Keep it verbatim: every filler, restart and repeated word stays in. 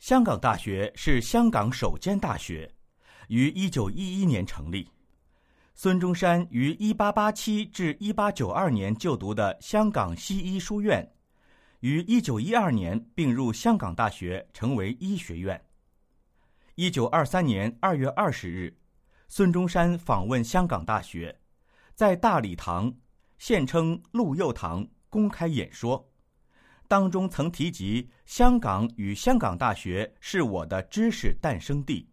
香港大学是香港首间大学，于一九一一年成立。孙中山于一八八七至一八九二年就读的香港西医书院，于一九一二年并入香港大学，成为医学院。一九二三年二月二十日，孙中山访问香港大学，在大礼堂现称陆佑堂公开演说，当中曾提及香港与香港大学是我的知识诞生地。